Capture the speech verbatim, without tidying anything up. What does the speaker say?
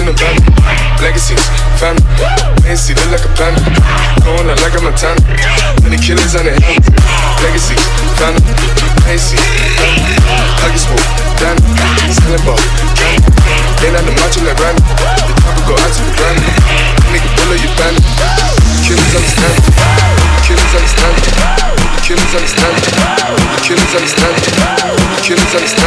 in the van. Legacy, family, fancy, look like a panda. Going out like a Montana. Many killers on their hands. Legacy, family, fancy, family. Huggy smoke, damn, selling ball, candy. Ain't on the macho like Randy. The top will go out to the granny. Nigga, bullet your bandit. Killers understand. Killers understand. Killers understand. Killers understand. Killers understand.